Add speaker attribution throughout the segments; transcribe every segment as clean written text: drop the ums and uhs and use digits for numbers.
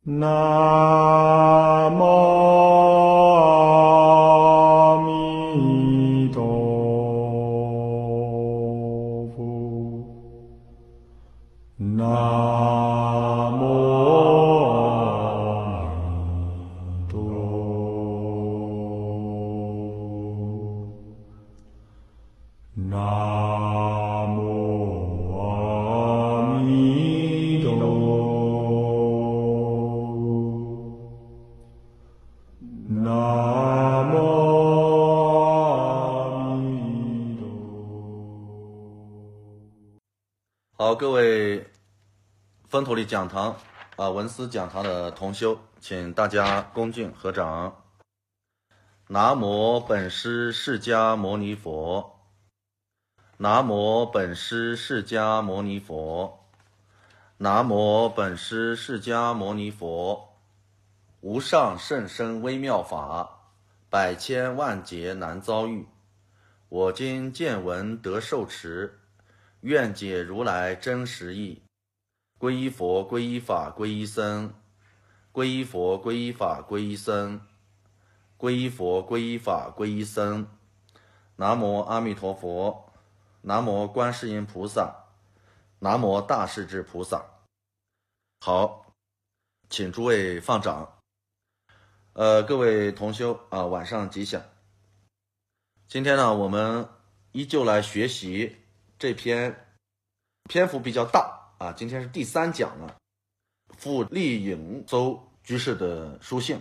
Speaker 1: 南无阿弥陀佛。南无阿弥陀佛。南无阿弥陀佛。南无阿弥陀佛。
Speaker 2: 好，各位分土力讲堂文思讲堂的同修，请大家恭敬合掌。南无本师释迦牟尼佛。南无本师释迦牟尼佛。南无本师释迦牟尼佛。无上甚深微妙法，百千万劫难遭遇。我今见闻得受持，愿解如来真实义。皈依佛，皈依法，皈依僧。皈依佛，皈依法，皈依僧。皈依佛，皈依法，皈依僧。南无阿弥陀佛。南无观世音菩萨。南无大势至菩萨。好，请诸位放掌。各位同修晚上吉祥。今天呢，我们依旧来学习这篇篇幅比较大今天是第3讲了，复利影邹居士的书信。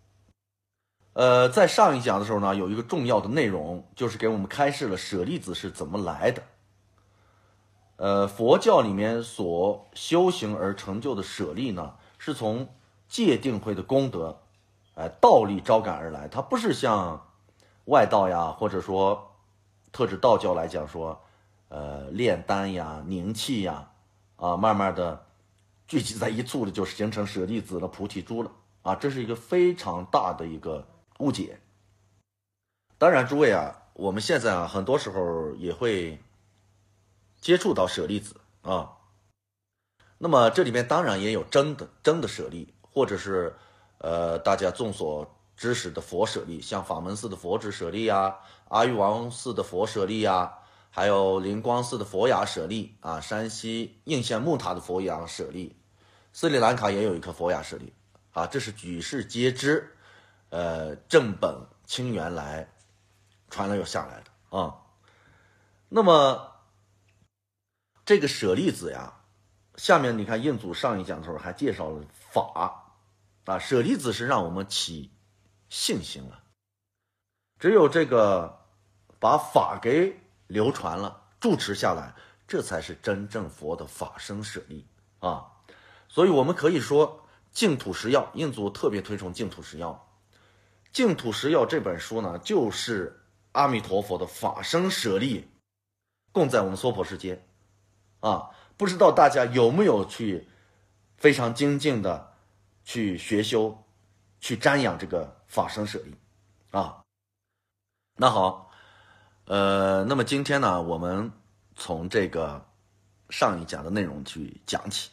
Speaker 2: 在上一讲的时候呢，有一个重要的内容，就是给我们开示了舍利子是怎么来的。佛教里面所修行而成就的舍利呢，是从戒定慧的功德道力招感而来，它不是像外道呀，或者说特指道教来讲说炼丹呀、凝气呀慢慢的聚集在一处的就形成舍利子了、菩提珠了这是一个非常大的一个误解。当然诸位我们现在很多时候也会接触到舍利子那么这里面当然也有真的舍利，或者是大家众所知识的佛舍利，像法门寺的佛指舍利阿育王寺的佛舍利还有灵光寺的佛牙舍利山西应县木塔的佛牙舍利，斯里兰卡也有一颗佛牙舍利这是举世皆知正本清源来传了又下来的那么这个舍利子下面你看印祖上一讲的时候还介绍了法舍利子是让我们起信心了，只有这个把法给流传了、住持下来，这才是真正佛的法身舍利所以我们可以说净土十要，印祖特别推崇净土十要。净土十要这本书呢，就是阿弥陀佛的法身舍利供在我们娑婆世界不知道大家有没有去非常精进的去学修、去瞻仰这个法身舍利那好那么今天呢，我们从这个上一讲的内容去讲起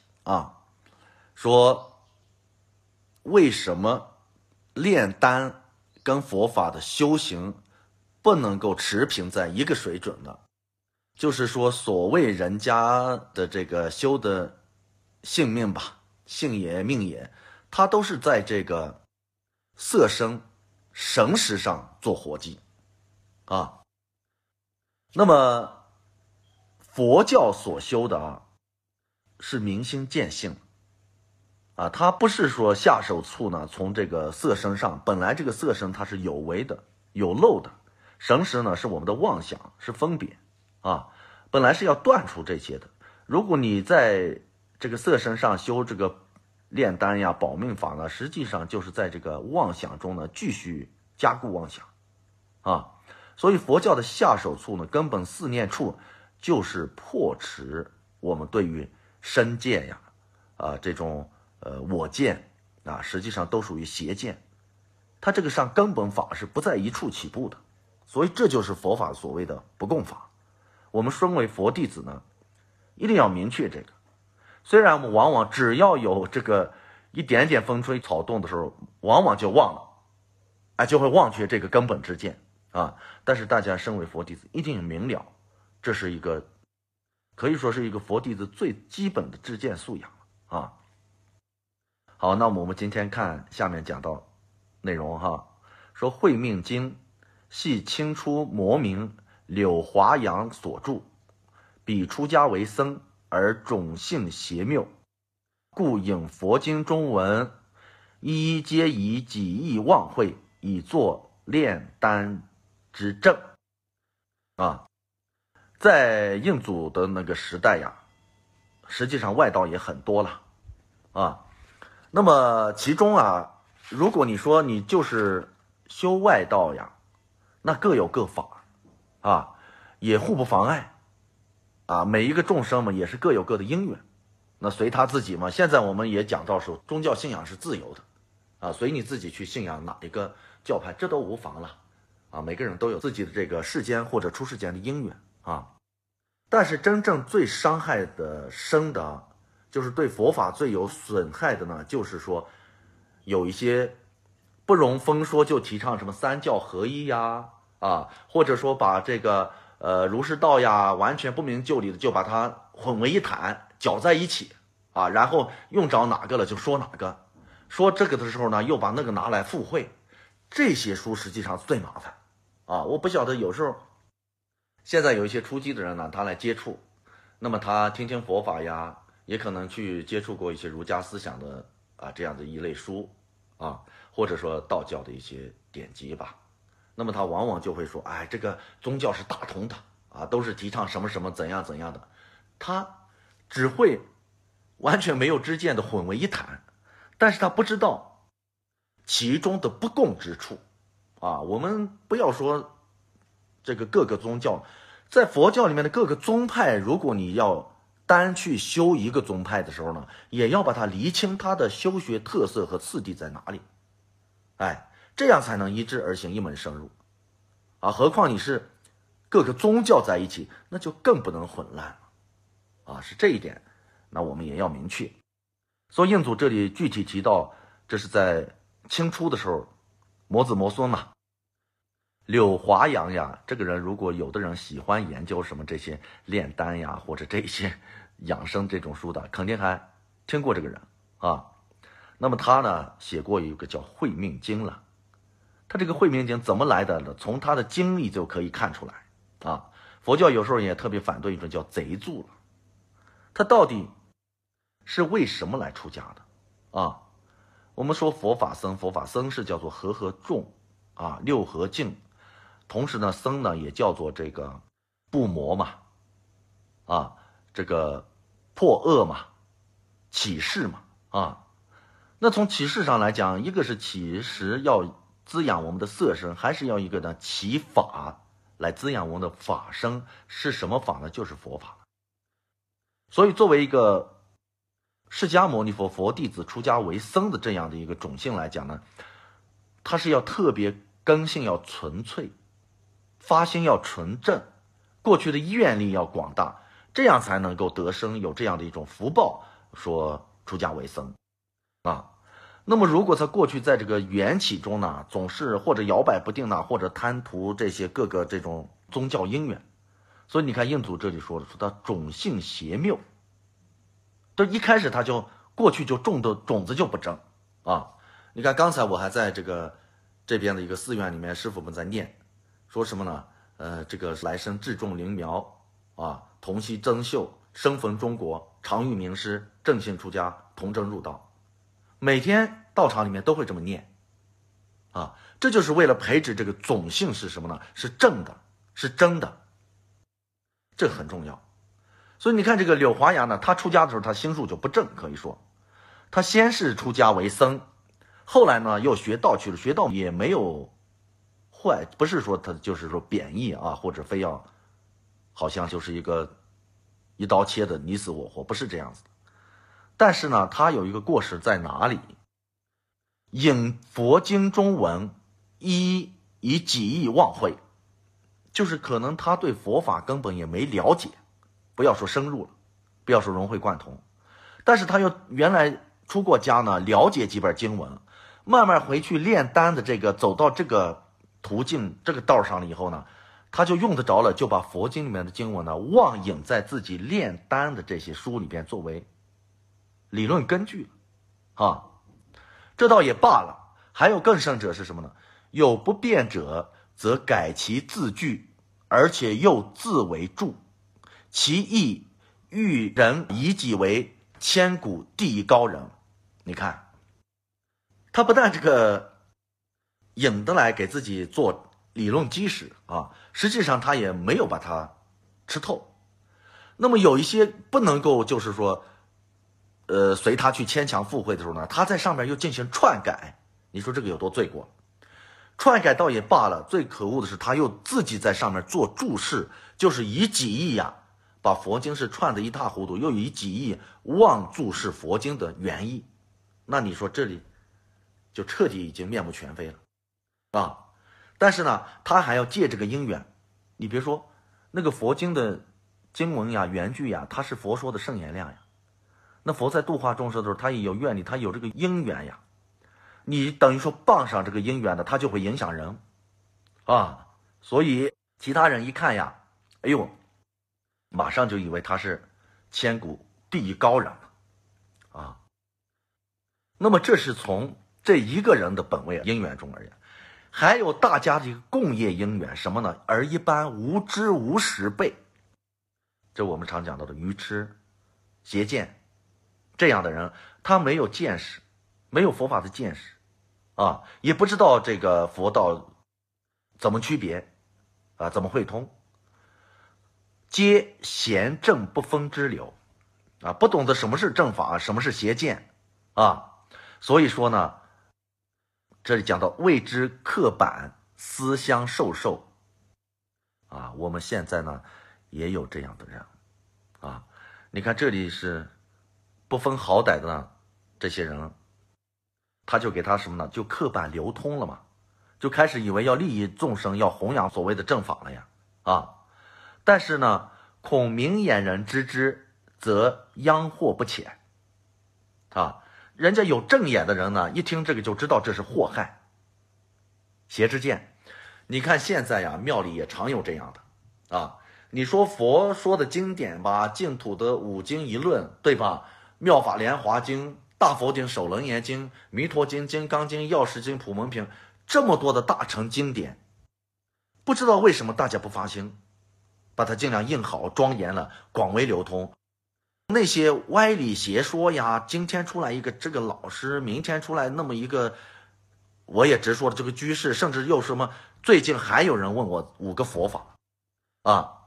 Speaker 2: 说为什么炼丹跟佛法的修行不能够持平在一个水准呢？就是说所谓人家的这个修的性命吧，性也命也，它都是在这个色身神识上做活计那么佛教所修的是明心见性它不是说下手处呢，从这个色身上，本来这个色身它是有为的、有漏的，神识呢是我们的妄想，是分别本来是要断除这些的。如果你在这个色身上修这个炼丹呀、保命法呢，实际上就是在这个妄想中呢继续加固妄想所以佛教的下手处呢，根本四念处就是破除我们对于身见这种我见实际上都属于邪见，它这个上根本法是不在一处起步的，所以这就是佛法所谓的不共法。我们身为佛弟子呢，一定要明确这个。虽然我们往往只要有这个一点点风吹草动的时候，往往就忘了，就会忘却这个根本之见啊。但是大家身为佛弟子，一定明了，这是一个可以说是一个佛弟子最基本的知见素养啊。好，那我们今天看下面讲到内容哈，说《慧命经》系清初摩明柳华阳所著，彼出家为僧，而种性邪谬，故引佛经中文，一一皆以己意妄会，以作炼丹之证啊。在印祖的那个时代呀，实际上外道也很多了啊。那么其中啊，如果你说你就是修外道呀，那各有各法啊，也互不妨碍啊。每一个众生嘛，也是各有各的因缘，那随他自己嘛。现在我们也讲到说，宗教信仰是自由的啊，随你自己去信仰哪一个教派，这都无妨了啊。每个人都有自己的这个世间或者出世间的因缘啊。但是真正最伤害的深的，就是对佛法最有损害的呢，就是说有一些不容风说，就提倡什么三教合一呀，或者说把这个儒释道呀完全不明就里的就把它混为一谈，搅在一起啊，然后用着哪个了就说哪个，说这个的时候呢又把那个拿来附会，这些书实际上最麻烦啊。我不晓得有时候现在有一些初级的人呢，他来接触，那么他听听佛法呀，也可能去接触过一些儒家思想的这样的一类书啊，或者说道教的一些典籍吧。那么他往往就会说，这个宗教是大同的啊，都是提倡什么什么怎样怎样的，他只会完全没有知见的混为一谈，但是他不知道其中的不共之处啊。我们不要说这个各个宗教，在佛教里面的各个宗派，如果你要单去修一个宗派的时候呢，也要把它厘清它的修学特色和次第在哪里，这样才能一致而行，一门深入啊。何况你是各个宗教在一起，那就更不能混乱了啊。是这一点，那我们也要明确。所以印祖这里具体提到，这是在清初的时候，摩子摩孙嘛，柳华阳呀，这个人如果有的人喜欢研究什么这些炼丹呀，或者这些养生这种书的，肯定还听过这个人啊。那么他呢写过一个叫《慧命经》了。他这个《慧命经》怎么来的呢？从他的经历就可以看出来啊。佛教有时候也特别反对一种叫贼住了，他到底是为什么来出家的啊？我们说佛法僧是叫做和众啊，六合敬。同时呢，僧呢也叫做这个布魔嘛，这个破恶嘛，起示嘛啊。那从起示上来讲，一个是起示要滋养我们的色身，还是要一个呢起法来滋养我们的法身？是什么法呢？就是佛法。所以作为一个释迦牟尼佛佛弟子出家为僧的这样的一个种性来讲呢，他是要特别根性要纯粹，发心要纯正，过去的愿力要广大，这样才能够得生有这样的一种福报，说出家为僧啊。那么如果他过去在这个缘起中呢，总是或者摇摆不定呢，或者贪图这些各个这种宗教因缘，所以你看印祖这里说他种性邪谬，这一开始他就过去就种的种子就不正啊。你看刚才我还在这边的一个寺院里面，师父们在念说什么呢？这个来生智种灵苗啊，同惜增秀，生逢中国，常遇名师，正信出家，童真入道。每天道场里面都会这么念啊，这就是为了培植这个种性是什么呢？是正的，是真的，这很重要。所以你看这个柳华阳呢，他出家的时候他心术就不正，可以说他先是出家为僧，后来呢又学道去了，学道也没有坏，不是说他就是说贬义啊，或者非要好像就是一刀切的你死我活，不是这样子的。但是呢，他有一个过失在哪里？引佛经中文，以己意妄会，就是可能他对佛法根本也没了解，不要说深入了，不要说融会贯通，但是他又原来出过家呢，了解几本经文，慢慢回去炼丹的这个走到这个途径这个道上了以后呢，他就用得着了，就把佛经里面的经文呢妄引在自己炼丹的这些书里边作为理论根据啊。这倒也罢了，还有更甚者是什么呢？有不辩者，则改其字句，而且又自为注，其意欲人以己为千古第一高人。你看，他不但这个引得来给自己做理论基石啊，实际上他也没有把它吃透。那么有一些不能够就是说随他去牵强附会的时候呢，他在上面又进行篡改，你说这个有多罪过？篡改倒也罢了，最可恶的是他又自己在上面做注释，就是以己意呀，把佛经是串得一塌糊涂，又以己意妄注释佛经的原意。那你说这里就彻底已经面目全非了啊！但是呢，他还要借这个因缘，你别说那个佛经的经文呀、原句呀，它是佛说的圣言量呀。那佛在度化众生的时候，他也有愿力，他有这个因缘呀。你等于说傍上这个因缘的，他就会影响人啊。所以其他人一看呀，哎呦，马上就以为他是千古第一高人了啊。那么这是从这一个人的本位因缘中而言，还有大家的一个共业因缘什么呢？而一般无知无识辈，这我们常讲到的愚痴、邪见这样的人，他没有见识，没有佛法的见识啊，也不知道这个佛道怎么区别啊，怎么会通，皆邪正不分之流啊，不懂得什么是正法，什么是邪见啊。所以说呢，这里讲到谓之刻板思相受啊，我们现在呢也有这样的人啊。你看这里是不分好歹的呢，这些人他就给他什么呢？就刻板流通了嘛，就开始以为要利益众生，要弘扬所谓的正法了呀啊！但是呢，恐明眼人知之，则殃祸不浅啊。人家有正眼的人呢，一听这个就知道这是祸害、邪之见。你看现在呀，庙里也常有这样的啊。你说佛说的经典吧，净土的五经一论，对吧？妙法莲华经、大佛经、首楞严经、弥陀经、金刚经、药师经、普门品，这么多的大乘经典，不知道为什么大家不发心，把它尽量印好、庄严了，广为流通。那些歪理邪说呀，今天出来一个这个老师，明天出来那么一个，我也直说的这个居士，甚至又什么，最近还有人问我5个佛法啊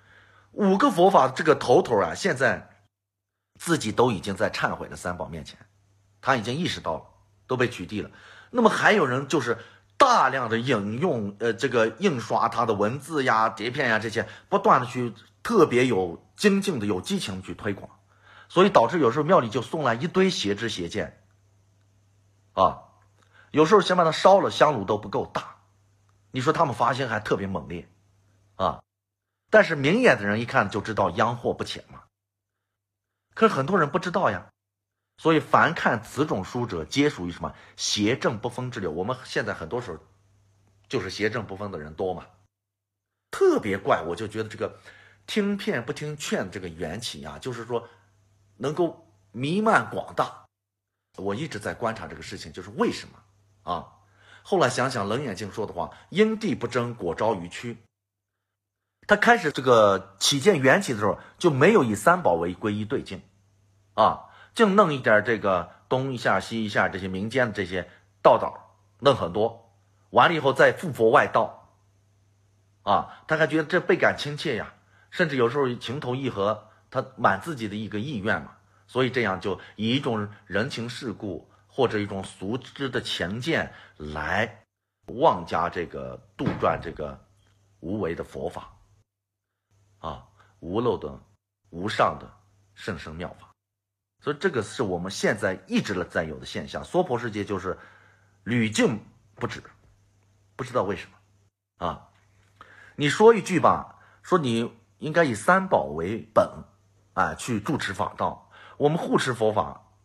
Speaker 2: ，5个佛法这个头啊，现在自己都已经在忏悔的三宝面前，他已经意识到了，都被取缔了。那么还有人就是大量的引用这个印刷他的文字呀、碟片呀这些，不断的去特别有精进的、有激情的去推广，所以导致有时候庙里就送来一堆邪知邪见啊。有时候先把它烧了，香炉都不够大，你说他们发心还特别猛烈啊。但是明眼的人一看就知道殃祸不浅嘛。可是很多人不知道呀，所以凡看此种书者，皆属于什么邪正不分之流。我们现在很多时候就是邪正不分的人多嘛，特别怪。我就觉得这个听骗不听劝这个缘起啊，就是说能够弥漫广大。我一直在观察这个事情，就是为什么啊？后来想想楞严经说的话，因地不争，果招于曲。他开始这个起见缘起的时候，就没有以三宝为归依对境啊，净弄一点这个东一下西一下这些民间的这些道弄很多，完了以后再附佛外道啊，他还觉得这倍感亲切呀，甚至有时候情投意合，他满自己的一个意愿嘛，所以这样就以一种人情世故或者一种俗知的强见来妄加这个杜撰这个无为的佛法啊，无漏的无上的甚深妙法。所以这个是我们现在一直在有的现象，娑婆世界就是屡禁不止，不知道为什么啊。你说一句吧，说你应该以三宝为本啊，去住持法道，我们护持佛法，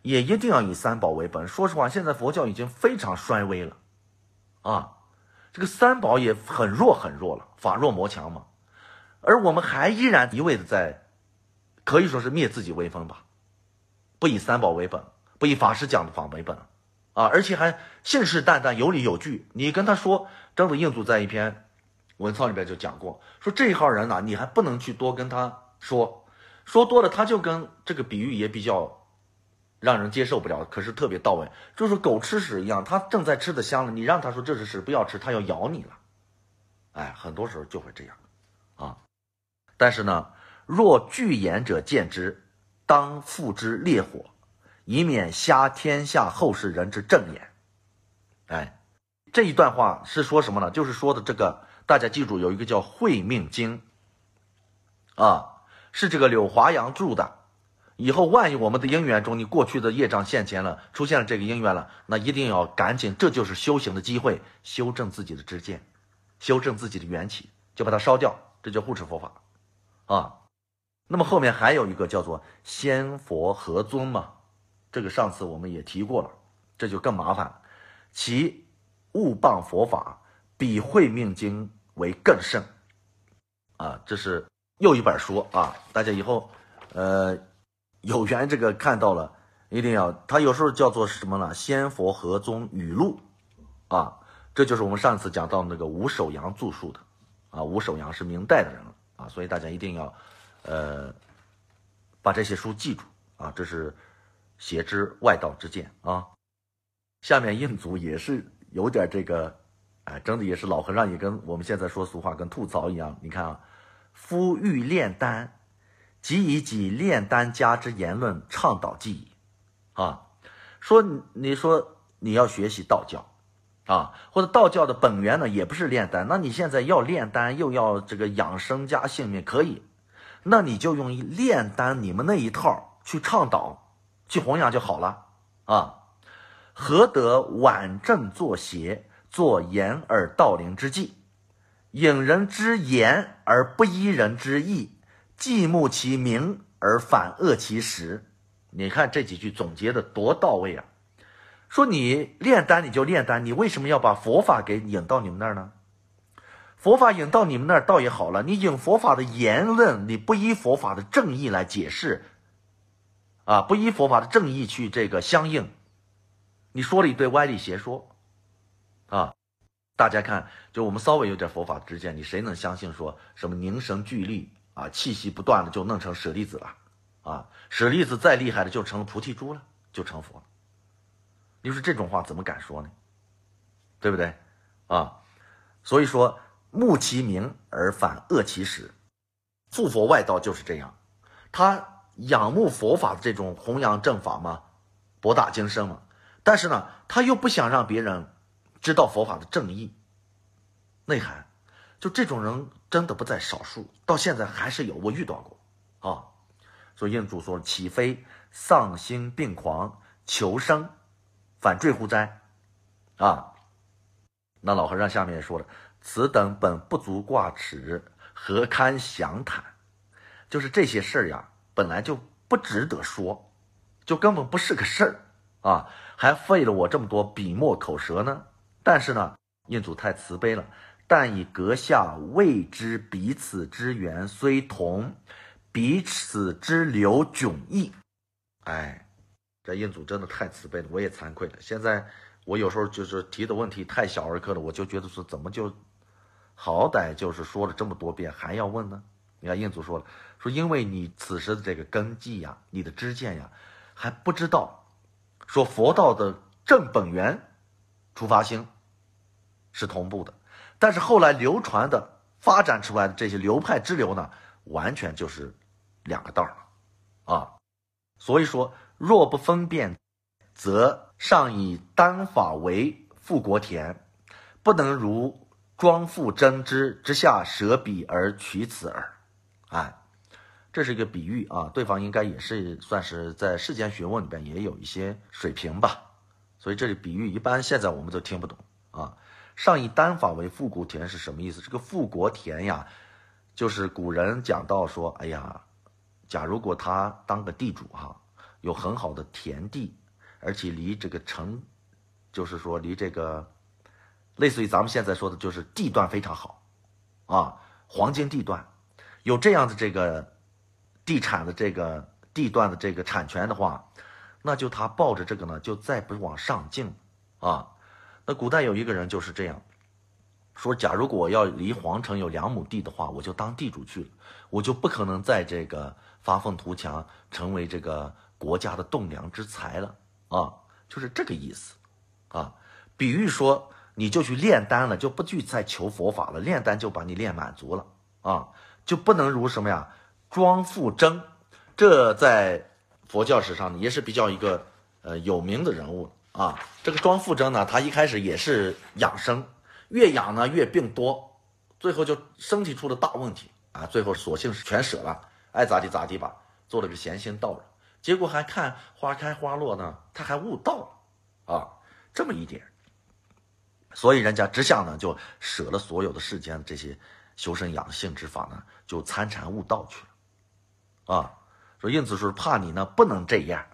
Speaker 2: 也一定要以三宝为本。说实话，现在佛教已经非常衰微了啊，这个三宝也很弱很弱了，法弱魔强嘛。而我们还依然一味的在，可以说是灭自己威风吧，不以三宝为本，不以法师讲的法为本啊，而且还信誓旦旦有理有据。你跟他说，真的印祖在一篇文操里边就讲过，说这一号人呢，你还不能去多跟他说多了，他就跟这个比喻也比较让人接受不了，可是特别到位，就是狗吃屎一样，他正在吃的香了，你让他说这是屎不要吃，他要咬你了。哎，很多时候就会这样啊。但是呢，若具言者见之，当付之烈火，以免瞎天下后世人之正言。哎，这一段话是说什么呢？就是说的这个，大家记住，有一个叫《会命经》啊，是这个柳华阳著的。以后万一我们的因缘中，你过去的业障现前了，出现了这个因缘了，那一定要赶紧，这就是修行的机会，修正自己的知见，修正自己的缘起，就把它烧掉，这叫护持佛法啊。那么后面还有一个叫做仙佛合尊嘛，这个上次我们也提过了，这就更麻烦，其误谤佛法，比会命经为更甚啊。这是又一本书啊，大家以后有缘这个看到了，一定要，它有时候叫做什么呢？仙佛合宗语录啊，这就是我们上次讲到那个吴守阳著述的啊。吴守阳是明代的人了啊，所以大家一定要把这些书记住啊，这是邪之外道之见啊。下面印祖也是有点这个，哎，真的也是老和尚也跟我们现在说俗话跟吐槽一样。你看啊，夫欲炼丹，即以己炼丹家之言论倡导记矣啊。说你说你要学习道教啊，或者道教的本源呢也不是炼丹，那你现在要炼丹又要这个养生加性命，可以，那你就用炼丹你们那一套去倡导去弘扬就好了啊。何得婉正作邪，作掩耳盗铃之计，引人之言而不依人之意，既慕其名而反恶其实。你看这几句总结的多到位啊！说你炼丹你就炼丹，你为什么要把佛法给引到你们那儿呢？佛法引到你们那儿倒也好了，你引佛法的言论，你不依佛法的正义来解释啊，不依佛法的正义去这个相应，你说了一堆歪理邪说啊。大家看，就我们稍微有点佛法之见，你谁能相信说什么凝神聚力啊，气息不断的就弄成舍利子了啊？舍利子再厉害的就成了菩提珠了，就成佛了。你说这种话怎么敢说呢？对不对啊？所以说慕其名而反恶其实，附佛外道就是这样，他仰慕佛法的这种弘扬正法嘛，博大精深嘛，但是呢，他又不想让别人知道佛法的正义内涵，就这种人真的不在少数，到现在还是有，我遇到过啊。所以印主说，岂非丧心病狂，求生反坠乎哉啊？那老和尚下面也说了，此等本不足挂齿，何堪详谈？就是这些事儿呀，本来就不值得说，就根本不是个事儿啊，还费了我这么多笔墨口舌呢。但是呢，印祖太慈悲了，但以阁下未知彼此之缘虽同，彼此之流迥异。哎，这印祖真的太慈悲了，我也惭愧了。现在我有时候就是提的问题太小儿科了，我就觉得说怎么就好歹就是说了这么多遍还要问呢？你看印祖说了，说因为你此时的这个根基呀，你的知见呀，还不知道说佛道的正本源出发心是同步的，但是后来流传的发展出来的这些流派支流呢，完全就是两个道了啊。所以说若不分辨，则上以丹法为富国田，不能如庄父争之之下舍彼而取此耳。哎，这是一个比喻啊，对方应该也是算是在世间学问里边也有一些水平吧，所以这里比喻一般现在我们都听不懂啊。上以丹法为富国田是什么意思？这个富国田呀，就是古人讲到说，哎呀，假如果他当个地主哈， 有很好的田地，而且离这个城，就是说离这个，类似于咱们现在说的，就是地段非常好啊，黄金地段，有这样的这个地产的这个地段的这个产权的话，那就他抱着这个呢，就再不往上进啊。那古代有一个人就是这样说，假如我要离皇城有2亩地的话，我就当地主去了，我就不可能在这个发愤图强，成为这个国家的栋梁之才了啊，就是这个意思啊。比喻说，你就去炼丹了，就不去再求佛法了，炼丹就把你炼满足了啊，就不能如什么呀，庄复征。这在佛教史上也是比较一个有名的人物啊。这个庄复征呢，他一开始也是养生，越养呢越病多，最后就身体出了大问题啊，最后索性是全舍了，爱咋地咋地吧，做了个闲心道人。结果还看花开花落呢，他还悟道了啊，这么一点。所以人家直相呢就舍了所有的世间的这些修身养性之法呢，就参禅悟道去了啊。说因此说怕你呢不能这样，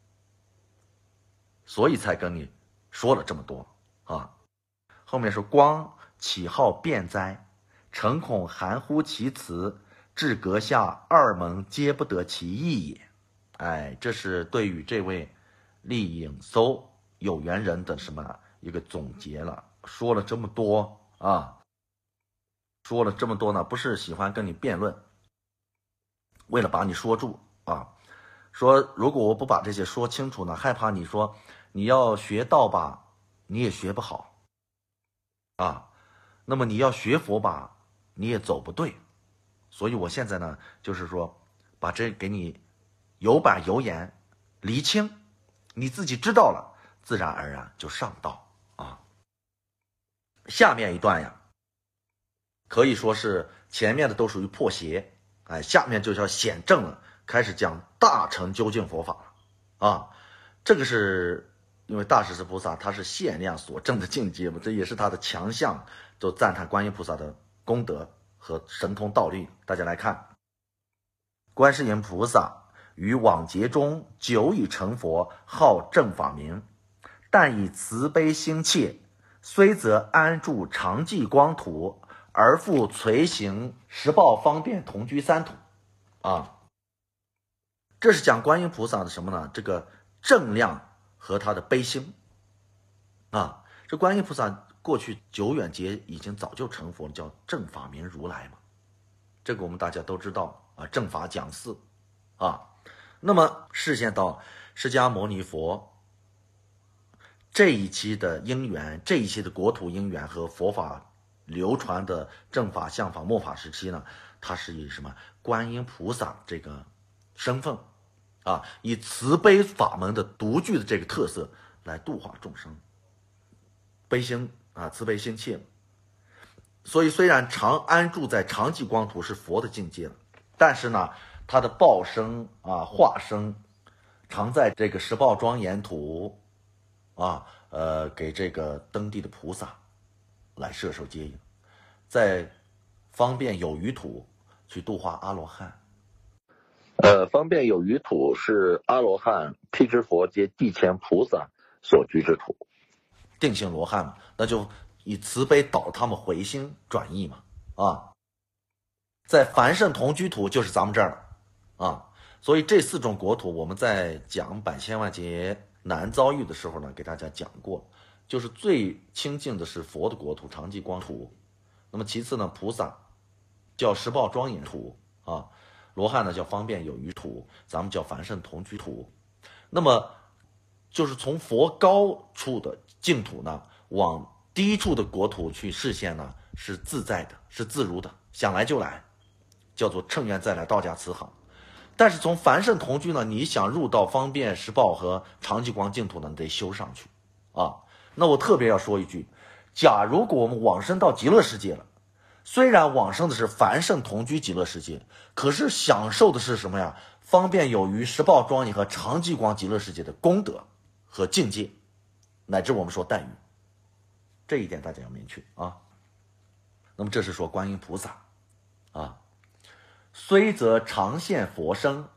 Speaker 2: 所以才跟你说了这么多啊。后面说光岂好辩哉，诚恐含乎其辞，至阁下2门皆不得其意也。哎，这是对于这位厉颖搜有缘人的什么一个总结了。说了这么多啊，说了这么多呢，不是喜欢跟你辩论，为了把你说住啊。说如果我不把这些说清楚呢，害怕你说你要学道吧，你也学不好啊。那么你要学佛吧，你也走不对。所以我现在呢，就是说把这给你有板有眼厘清，你自己知道了，自然而然就上道啊。下面一段呀，可以说是前面的都属于破邪，哎，下面就叫显正了，开始讲大乘究竟佛法了啊。这个是因为大势至菩萨他是限量所证的境界嘛，这也是他的强项，就赞叹观音菩萨的功德和神通道力。大家来看，观世音菩萨于往劫中久已成佛，号正法明，但以慈悲心切，虽则安住常寂光土，而复随行十报方便同居三土啊。这是讲观音菩萨的什么呢？这个正量和他的悲心啊。这观音菩萨过去久远劫已经早就成佛了，叫正法明如来嘛，这个我们大家都知道啊。正法讲四啊。那么视线到释迦牟尼佛这一期的因缘，这一期的国土因缘和佛法流传的正法、相法、末法时期呢，它是以什么观音菩萨这个身份啊，以慈悲法门的独具的这个特色来度化众生，悲心啊，慈悲心切。所以虽然常安住在常寂光土是佛的境界了，但是呢，他的报身啊、化身常在这个十报庄严土啊，给这个登地的菩萨来摄受接引，在方便有余土去度化阿罗汉。
Speaker 3: 方便有余土是阿罗汉、辟支佛及地前菩萨所居之土，
Speaker 2: 定性罗汉嘛，那就以慈悲导他们回心转意嘛啊。在凡圣同居土就是咱们这儿了啊。所以这4种国土我们在讲百千万劫难遭遇的时候呢，给大家讲过，就是最清净的是佛的国土常寂光土，那么其次呢，菩萨叫十报庄严土啊，罗汉呢叫方便有余土，咱们叫凡圣同居土。那么就是从佛高处的净土呢，往低处的国土去视线呢，是自在的，是自如的，想来就来，叫做乘愿再来道家慈航。但是从凡圣同居呢，你想入到方便十报和常寂光净土呢，得修上去啊。那我特别要说一句，假如我们往生到极乐世界了，虽然往生的是凡圣同居极乐世界，可是享受的是什么呀？方便有余十报庄严和常寂光极乐世界的功德和境界，乃至我们说待遇，这一点大家要明确啊。那么这是说观音菩萨啊，虽则常现佛身，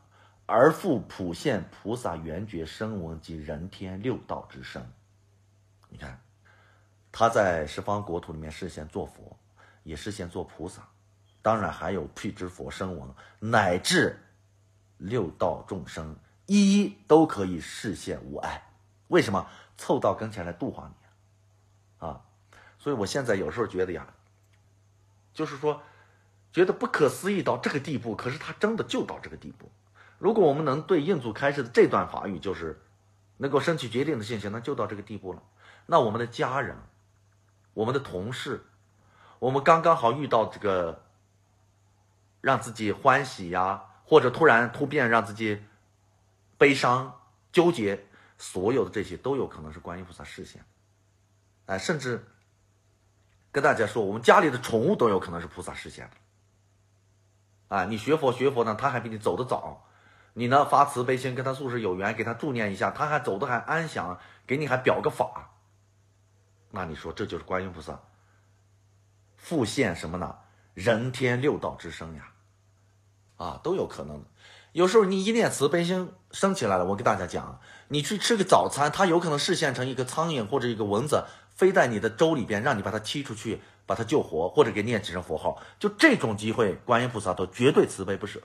Speaker 2: 而复普现菩萨缘觉声闻及人天六道之身。你看，他在十方国土里面示现做佛，也示现做菩萨，当然还有辟支佛声闻，乃至六道众生，一一都可以示现无碍。为什么？凑到跟前来度化你啊！所以我现在有时候觉得呀，就是说觉得不可思议到这个地步，可是他真的就到这个地步。如果我们能对印祖开示的这段法语就是能够升起决定的信心，那就到这个地步了。那我们的家人，我们的同事，我们刚刚好遇到这个让自己欢喜呀，或者突然突变让自己悲伤纠结，所有的这些都有可能是观音菩萨示现。甚至跟大家说，我们家里的宠物都有可能是菩萨示现的。你学佛呢，他还比你走得早。你呢发慈悲心跟他宿世有缘，给他助念一下，他还走得还安详，给你还表个法。那你说这就是观音菩萨复现什么呢？人天六道之身呀，都有可能的。有时候你一念慈悲心升起来了，我给大家讲，你去吃个早餐，它有可能示现成一个苍蝇或者一个蚊子飞在你的粥里边，让你把它踢出去，把它救活，或者给念几声佛号。就这种机会，观音菩萨都绝对慈悲不舍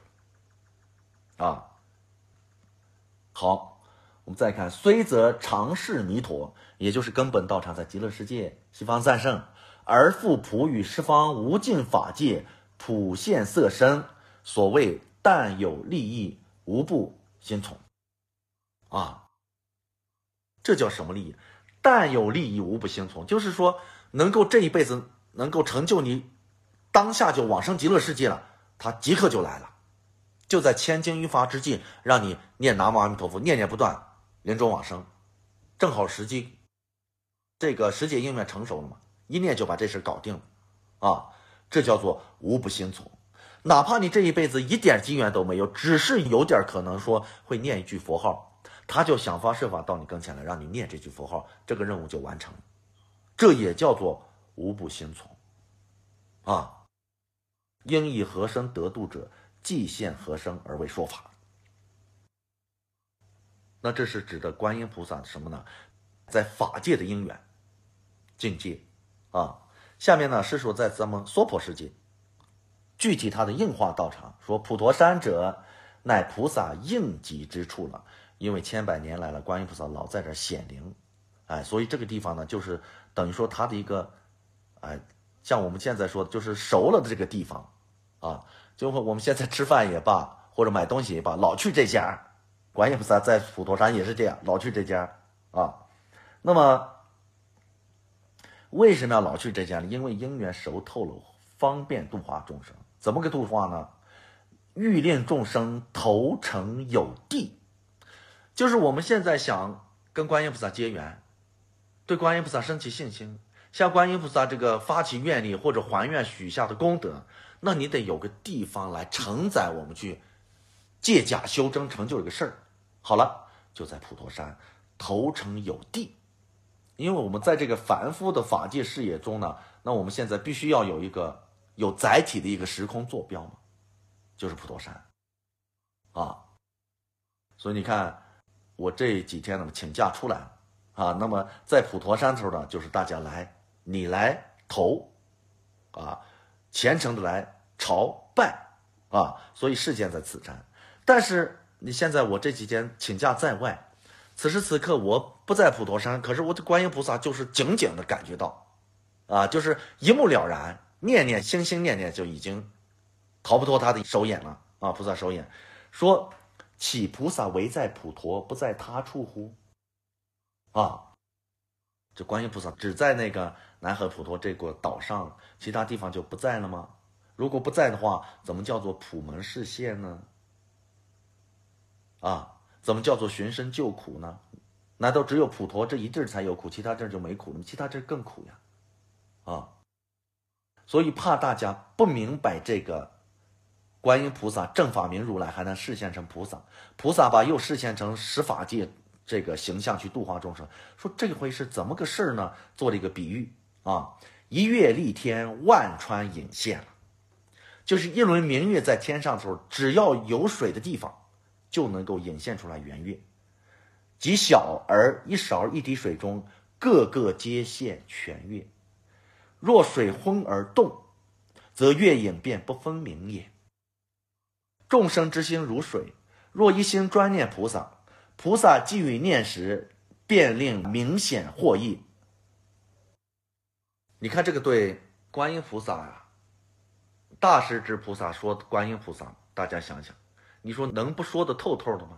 Speaker 2: 好，我们再看，虽则常是弥陀，也就是根本道场在极乐世界西方三圣，而复普与十方无尽法界普现色身，所谓但有利益无不心从这叫什么利益？但有利益无不心从，就是说能够这一辈子能够成就你当下就往生极乐世界了，他即刻就来了，就在千经于发之际，让你念南无阿弥陀佛，念念不断，临终往生，正好时机，这个时节因缘成熟了嘛，一念就把这事搞定了这叫做无不心从。哪怕你这一辈子一点机缘都没有，只是有点可能说会念一句佛号，他就想方设法到你跟前来，让你念这句佛号，这个任务就完成了。这也叫做无不心从应以何身得度者，即现何身而为说法。那这是指的观音菩萨什么呢？在法界的因缘境界下面呢是说在咱们娑婆世界，具体它的应化道场，说普陀山者乃菩萨应极之处了，因为千百年来了，观音菩萨老在这显灵所以这个地方呢就是等于说它的一个像我们现在说的就是熟了的这个地方就我们现在吃饭也罢，或者买东西也罢，老去这家。观音菩萨在普陀山也是这样，老去这家那么为什么要老去这家呢？因为因缘熟透了，方便度化众生。怎么个度化呢？欲令众生投诚有地，就是我们现在想跟观音菩萨结缘，对观音菩萨升起信心，向观音菩萨这个发起愿力或者还愿许下的功德，那你得有个地方来承载我们去借假修真成就这个事儿。好了，就在普陀山投诚有地。因为我们在这个凡夫的法界视野中呢，那我们现在必须要有一个有载体的一个时空坐标嘛，就是普陀山所以你看我这几天呢请假出来那么在普陀山头呢，就是大家来，你来投虔诚的来朝拜所以事件在此山。但是你现在我这几天请假在外，此时此刻我不在普陀山，可是我的观音菩萨就是紧紧的感觉到就是一目了然，念念心心念念就已经逃不脱他的手眼了菩萨手眼，说岂菩萨唯在普陀，不在他处乎这观音菩萨只在那个南河普陀这个岛上，其他地方就不在了吗？如果不在的话，怎么叫做普门示现呢？怎么叫做寻声救苦呢？难道只有普陀这一地才有苦，其他地就没苦了吗？其他地更苦呀所以怕大家不明白这个观音菩萨正法明如来还能示现成菩萨，菩萨吧又示现成十法界这个形象去度化众生，说这回是怎么个事呢？做了一个比喻一月立天，万川引现了，就是一轮明月在天上的时候，只要有水的地方， 就能够引现出来圆月。极小而一勺一滴水中，个个皆现全月。若水昏而动，则月影便不分明也。众生之心如水，若一心专念菩萨，菩萨给予念时，便令明显获益。你看这个对观音菩萨呀，大势至菩萨说观音菩萨，大家想想，你说能不说得透透的吗？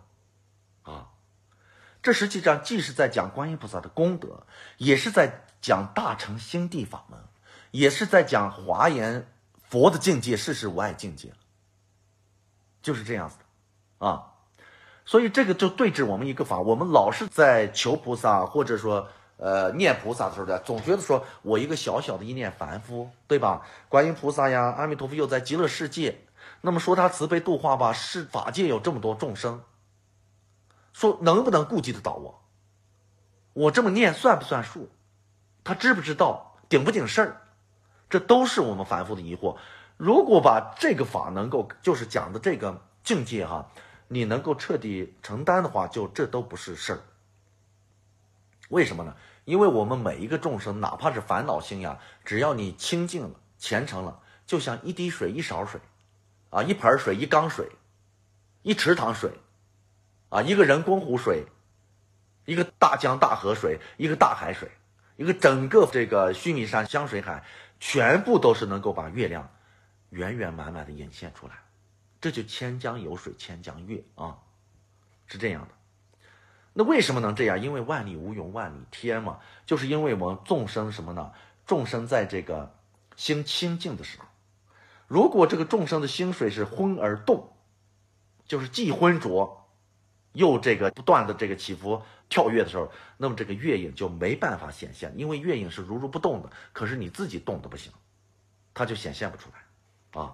Speaker 2: 这实际上既是在讲观音菩萨的功德，也是在讲大乘心地法门，也是在讲华严佛的境界，世事无碍境界，就是这样子的所以这个就对治我们一个法，我们老是在求菩萨，或者说念菩萨的时候总觉得说我一个小小的一念凡夫，对吧？观音菩萨呀，阿弥陀佛又在极乐世界，那么说他慈悲度化吧，是法界有这么多众生，说能不能顾及得到我？我这么念算不算数？他知不知道？顶不顶事儿？这都是我们凡夫的疑惑。如果把这个法能够就是讲的这个境界你能够彻底承担的话，就这都不是事儿。为什么呢？因为我们每一个众生，哪怕是烦恼心呀，只要你清净了、虔诚了，就像一滴水、一勺水一盆水、一缸水、一池塘水一个人工湖水，一个大江大河水，一个大海水，一个整个这个须弥山香水海，全部都是能够把月亮圆圆满满的引现出来。这就千江有水千江月是这样的。那为什么能这样？因为万里无云万里天嘛，就是因为我们众生什么呢？众生在这个心清净的时候，如果这个众生的心水是昏而动，就是既昏浊又这个不断的这个起伏跳跃的时候，那么这个月影就没办法显现，因为月影是如如不动的，可是你自己动的不行，它就显现不出来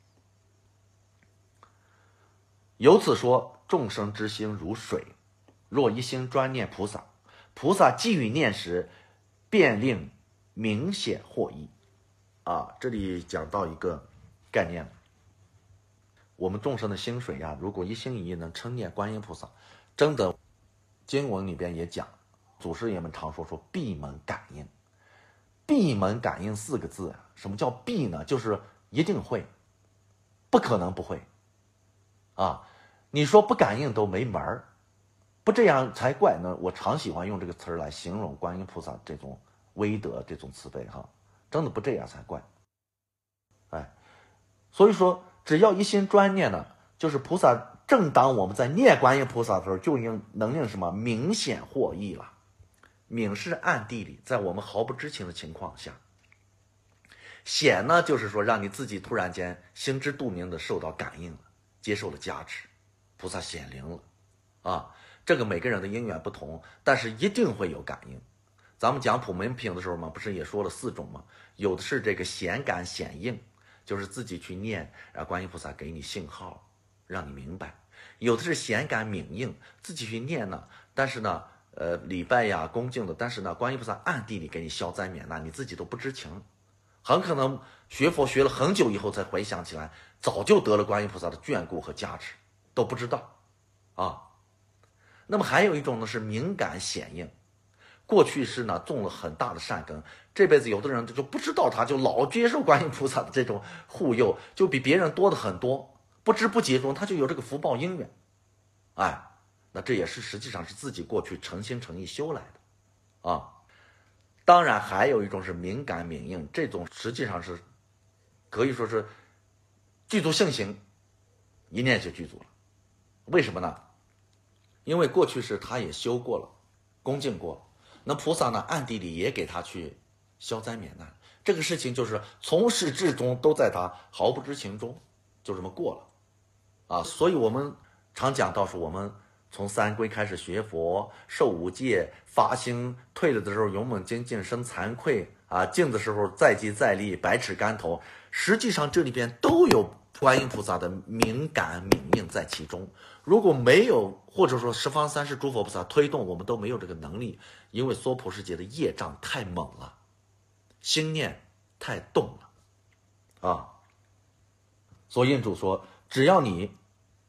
Speaker 2: 由此说，众生之心如水，若一心专念菩萨，菩萨给予念时，便令明显获益这里讲到一个概念，我们众生的心水如果一心一意能称念观音菩萨，真的经文里边也讲，祖师爷们常说闭门感应。闭门感应4个字什么叫闭呢？就是一定会，不可能不会你说不感应都没门儿，不这样才怪呢。我常喜欢用这个词儿来形容观音菩萨这种威德，这种慈悲真的不这样才怪。所以说只要一心专念呢，就是菩萨，正当我们在念观音菩萨的时候，就能令什么明显获益了。明是暗地里，在我们毫不知情的情况下，显呢就是说让你自己突然间心知肚明的受到感应了，接受了加持，菩萨显灵了这个每个人的因缘不同，但是一定会有感应。咱们讲普门品的时候嘛，不是也说了4种吗？有的是这个显感显应，就是自己去念，然后观音菩萨给你信号让你明白。有的是显感敏应，自己去念呢，但是呢礼拜呀恭敬的，但是呢观音菩萨暗地里给你消灾免难，你自己都不知情，很可能学佛学了很久以后才回想起来，早就得了观音菩萨的眷顾和加持，都不知道那么还有一种呢是敏感显应，过去是呢种了很大的善根，这辈子有的人就不知道，他就老接受观音菩萨的这种护佑，就比别人多的很多，不知不觉中他就有这个福报因缘那这也是实际上是自己过去诚心诚意修来的当然还有一种是敏感敏应，这种实际上是可以说是具足性行，一念就具足了。为什么呢？因为过去是他也修过了，恭敬过了，那菩萨呢暗地里也给他去消灾免难，这个事情就是从始至终都在他毫不知情中就这么过了所以我们常讲到说，我们从3皈开始学佛，受5戒，发心，退了的时候勇猛精进，生惭愧静的时候再接再厉，百尺竿头，实际上这里边都有观音菩萨的敏感敏应在其中。如果没有，或者说十方三世诸佛菩萨推动，我们都没有这个能力，因为娑婆世界的业障太猛了，心念太动了所以印主说，只要你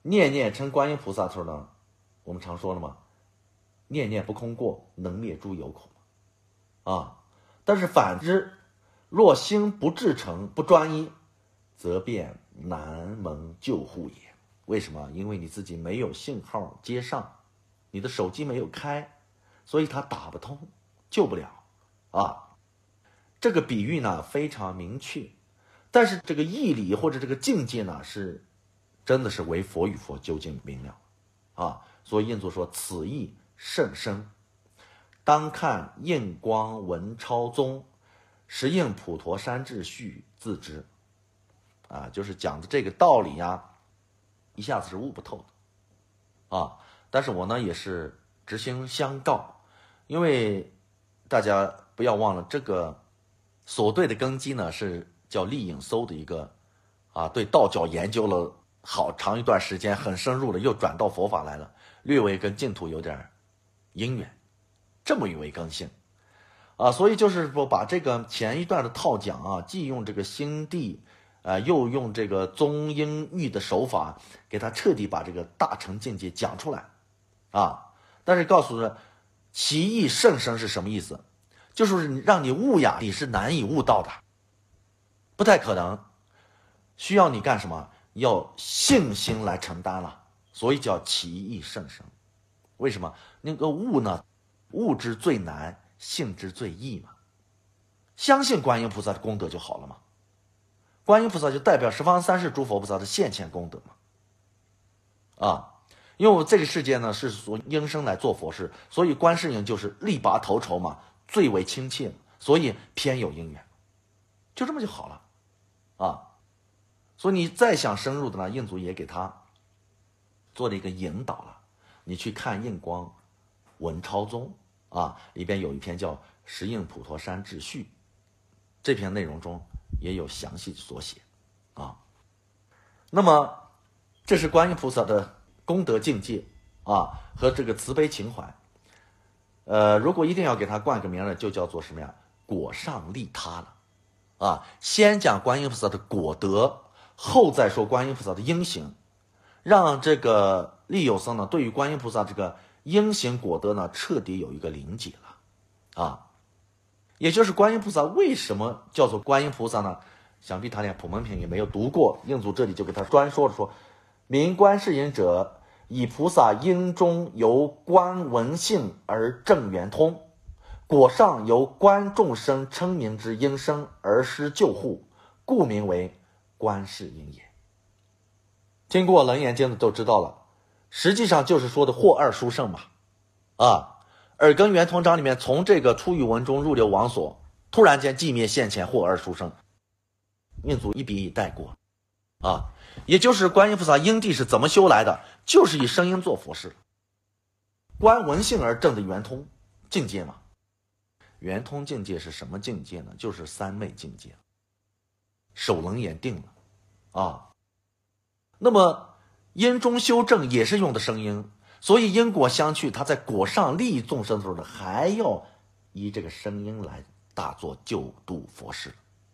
Speaker 2: 念念称观音菩萨的时候呢，我们常说了嘛，念念不空过，能灭诸有恐啊。但是反之，若心不至诚不专一，则便难蒙救护也。为什么？因为你自己没有信号接上，你的手机没有开，所以它打不通，救不了啊。这个比喻呢非常明确，但是这个义理或者这个境界呢是真的是为佛与佛究竟明了啊。所以印祖说此义甚深，当看印光文超宗实应普陀山志序自知啊，就是讲的这个道理呀，一下子是悟不透的啊。但是我呢也是执行相告，因为大家不要忘了，这个所对的根基呢是叫厉颖搜的一个对道教研究了好长一段时间，很深入的，又转到佛法来了，略微跟净土有点因缘，这么一位根性所以就是说把这个前一段的套讲既用这个心地又用这个宗因喻的手法，给他彻底把这个大乘境界讲出来但是告诉他其意甚深是什么意思，就是让你悟呀，你是难以悟到的，不太可能，需要你干什么？要信心来承担了，所以叫其意甚深。为什么？那个悟呢，悟之最难，信之最易嘛。相信观音菩萨的功德就好了嘛。观音菩萨就代表十方三世诸佛菩萨的现前功德嘛。因为我这个世界呢是所应生来做佛事，所以观世音就是力拔头筹嘛，最为亲切，所以偏有因缘，就这么就好了所以你再想深入的呢，印祖也给他做了一个引导了。你去看印光文超宗里边有一篇叫《实应普陀山志序》，这篇内容中也有详细所写那么这是观音菩萨的功德境界和这个慈悲情怀。如果一定要给他冠个名呢，就叫做什么呀？果上利他了先讲观音菩萨的果德，后再说观音菩萨的因行，让这个利友僧呢对于观音菩萨这个因行果德呢彻底有一个理解了也就是观音菩萨为什么叫做观音菩萨呢？想必他连普门品也没有读过，印祖这里就给他专说了，说名观世音者，以菩萨因中由观闻性而正圆通，果上由观众生称名之因生而施救护，故名为观世音也。听过楞严经的都知道了，实际上就是说的或二殊胜嘛耳根圆通章里面，从这个出于文中入流王所，突然间寂灭现前，或二殊胜，印祖一笔一带过也就是观音菩萨因地是怎么修来的，就是以声音做佛事，观闻性而正的圆通境界嘛。圆通境界是什么境界呢？就是三昧境界，守楞严定了那么因中修正也是用的声音，所以因果相去，他在果上利益众生的时候呢，还要依这个声音来大做救度佛事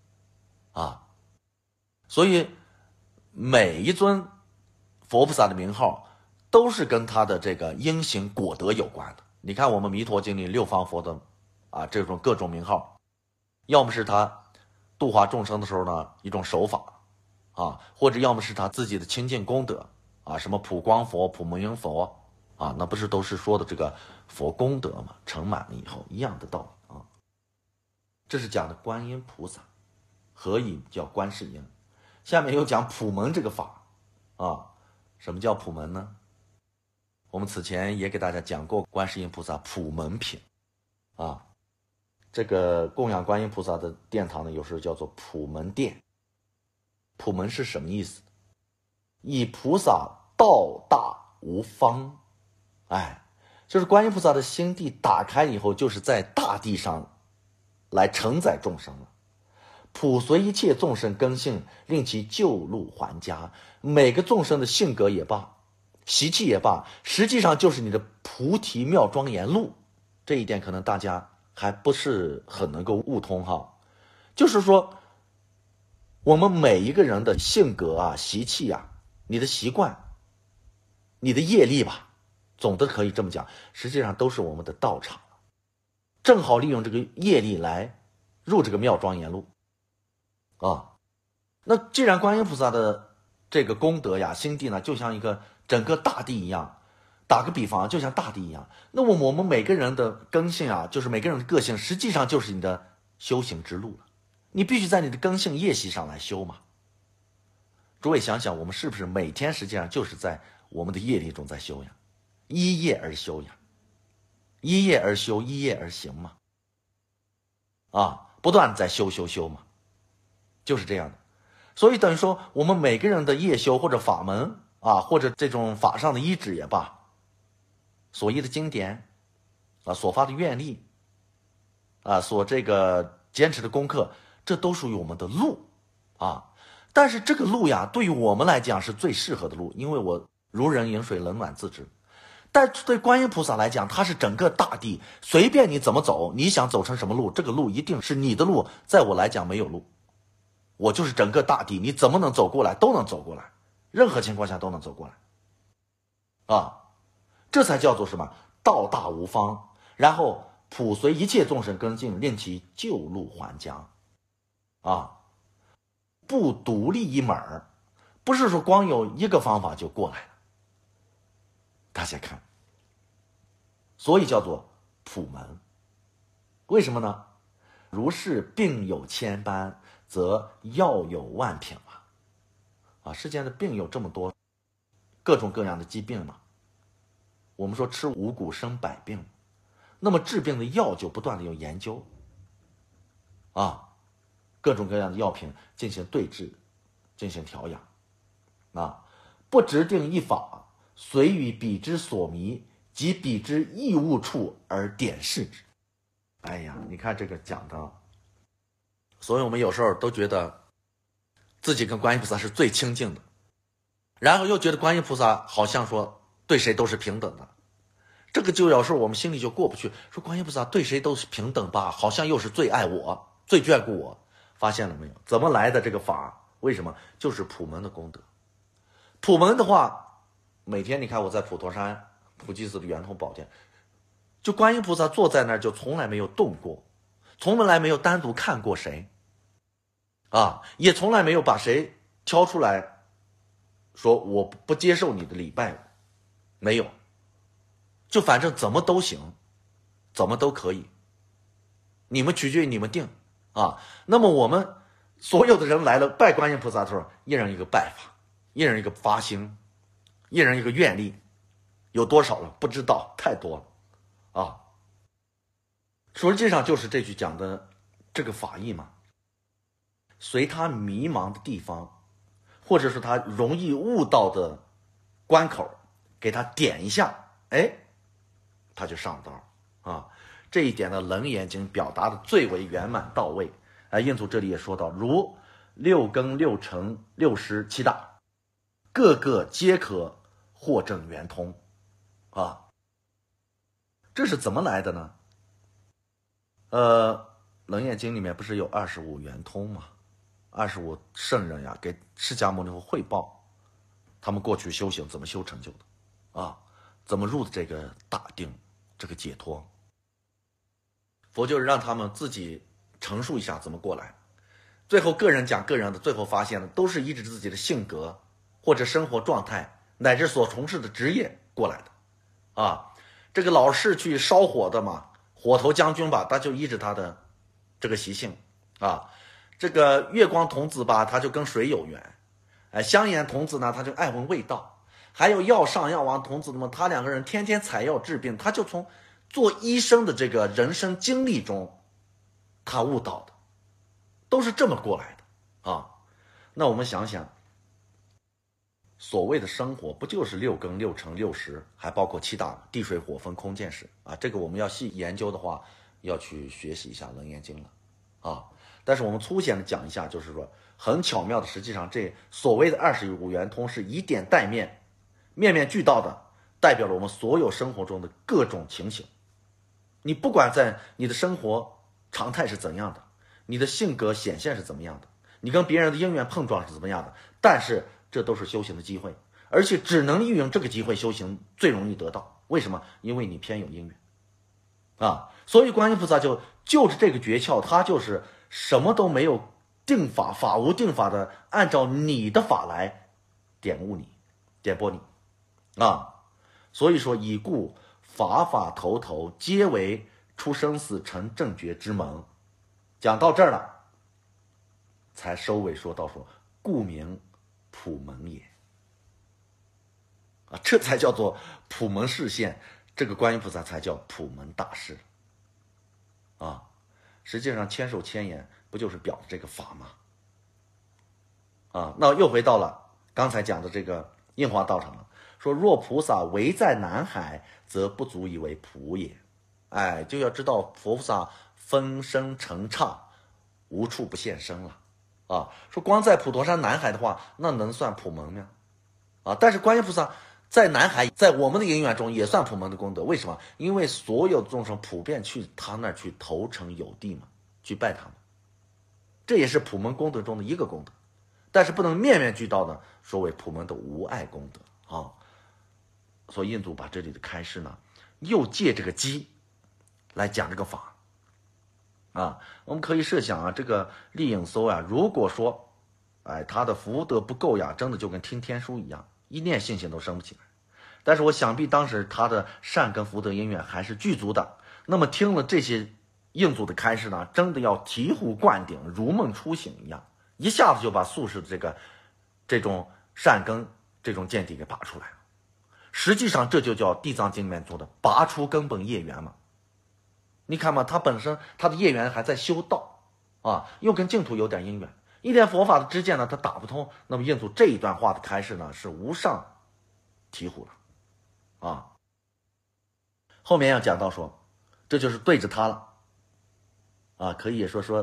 Speaker 2: 所以每一尊佛菩萨的名号都是跟他的这个因行果德有关的。你看我们弥陀经里六方佛的这种各种名号，要么是他度化众生的时候呢一种手法或者要么是他自己的清净功德什么普光佛、普门音佛那不是都是说的这个佛功德嘛，成满了以后一样的道理这是讲的观音菩萨，何以叫观世音？下面又讲普门这个法什么叫普门呢？我们此前也给大家讲过观世音菩萨普门品这个供养观音菩萨的殿堂呢，有时候叫做普门殿。普门是什么意思？以菩萨道大无方，就是观音菩萨的心地打开以后，就是在大地上来承载众生了。普随一切众生根性，令其救路还家。每个众生的性格也罢，习气也罢，实际上就是你的菩提妙庄严路。这一点可能大家还不是很能够悟通就是说我们每一个人的性格习气你的习惯你的业力吧，总的可以这么讲，实际上都是我们的道场，正好利用这个业力来入这个妙庄严路啊。那既然观音菩萨的这个功德呀，心地呢，就像一个整个大地一样，打个比方，就像大地一样，那么我们每个人的根性啊，就是每个人的个性，实际上就是你的修行之路了。你必须在你的根性业习上来修嘛。诸位想想，我们是不是每天实际上就是在我们的业力中在修养，依业而修养，依业而修，依业而行嘛。啊，不断在修嘛，就是这样的。所以等于说，我们每个人的业修或者法门啊，或者这种法上的依止也罢，所依的经典啊，所发的愿力啊，所这个坚持的功课，这都属于我们的路啊。但是这个路呀，对于我们来讲是最适合的路，因为我如人饮水，冷暖自知。但对观音菩萨来讲，它是整个大地，随便你怎么走，你想走成什么路，这个路一定是你的路。在我来讲没有路，我就是整个大地，你怎么能走过来都能走过来，任何情况下都能走过来啊。这才叫做什么？道大无方，然后普随一切众生根进，令其旧路还疆啊。不独立一门儿，不是说光有一个方法就过来了。大家看，所以叫做普门。为什么呢？如是病有千般，则药有万品嘛。啊，世间的病有这么多，各种各样的疾病嘛。我们说吃五谷生百病，那么治病的药就不断的有研究啊。各种各样的药品进行对治，进行调养啊，不直定一法，随于彼之所迷及彼之异物处而点示之。哎呀，你看这个讲的，所以我们有时候都觉得自己跟观音菩萨是最亲近的，然后又觉得观音菩萨好像说对谁都是平等的，这个就有时候我们心里就过不去，说观音菩萨对谁都是平等吧，好像又是最爱我，最眷顾我。发现了没有？怎么来的这个法？为什么？就是普门的功德。普门的话，每天你看我在普陀山普济寺的圆通宝殿，就观音菩萨坐在那儿，就从来没有动过，从来没有单独看过谁啊，也从来没有把谁挑出来说我不接受你的礼拜，没有，就反正怎么都行，怎么都可以，你们取决于你们定啊。那么我们所有的人来了拜观音菩萨的时候，一人一个拜法，一人一个发心，一人一个愿力，有多少了不知道，太多了啊。实际上就是这句讲的这个法义嘛，随他迷茫的地方，或者说他容易悟到的关口，给他点一下，哎，他就上道啊。这一点呢，《楞严经》表达的最为圆满到位。印祖这里也说到，如六根六尘六识七大，各个皆可获证圆通啊。这是怎么来的呢？楞严经里面不是有25圆通吗？25圣人呀，给释迦牟尼佛汇报他们过去修行怎么修成就的啊，怎么入的这个大定，这个解脱。佛就是让他们自己陈述一下怎么过来，最后个人讲个人的，最后发现呢，都是依着自己的性格或者生活状态乃至所从事的职业过来的啊。这个老是去烧火的嘛，火头将军吧，他就依着他的这个习性啊。这个月光童子吧，他就跟水有缘，香严童子呢，他就爱闻味道，还有药上药王童子，那么他两个人天天采药治病，他就从做医生的这个人生经历中他悟到的，都是这么过来的啊。那我们想想，所谓的生活不就是六根六尘六识，还包括七大地水火风空见识啊？这个我们要细研究的话，要去学习一下《楞严经》了啊。但是我们粗浅的讲一下，就是说很巧妙的，实际上这所谓的25圆通是以点带面，面面俱到的，代表了我们所有生活中的各种情形。你不管在你的生活常态是怎样的，你的性格显现是怎么样的，你跟别人的因缘碰撞是怎么样的，但是这都是修行的机会， 而且只能利用这个机会修行，最容易得到。为什么？因为你偏有因缘啊。所以观音菩萨就着这个诀窍，他就是什么都没有定法，法无定法的，按照你的法来点拨你啊。所以说，以故法法头头皆为出生死成正觉之门。讲到这儿了，才收尾说到说，故名普门也啊，这才叫做普门示现，这个观音菩萨才叫普门大士啊。实际上千手千眼不就是表的这个法吗？啊，那又回到了刚才讲的这个印华道场了，说若菩萨唯在南海，则不足以为普也。哎，就要知道佛菩萨分身成刹，无处不现身了啊。说光在普陀山南海的话，那能算普门吗？啊，但是观音菩萨在南海，在我们的因缘中也算普门的功德。为什么？因为所有的众生普遍去他那儿去投诚有地嘛，去拜他们，这也是普门功德中的一个功德。但是不能面面俱到的说为普门的无碍功德啊。所以印度把这里的开示呢，又借这个机来讲这个法啊。我们可以设想啊，这个丽影搜啊，如果说他的福德不够呀，真的就跟听天书一样，一念信心都生不起来。但是我想必当时他的善根福德因缘还是具足的，那么听了这些印祖的开示呢，真的要醍醐灌顶，如梦初醒一样，一下子就把宿世的这种善根这种见地给拔出来了。实际上这就叫地藏经里面说的拔出根本业缘嘛。你看嘛，他本身他的业缘还在修道啊，又跟净土有点因缘，一点佛法的知见呢他打不通。那么印祖这一段话的开示呢，是无上醍醐了啊。后面要讲到说，这就是对着他了啊，可以也说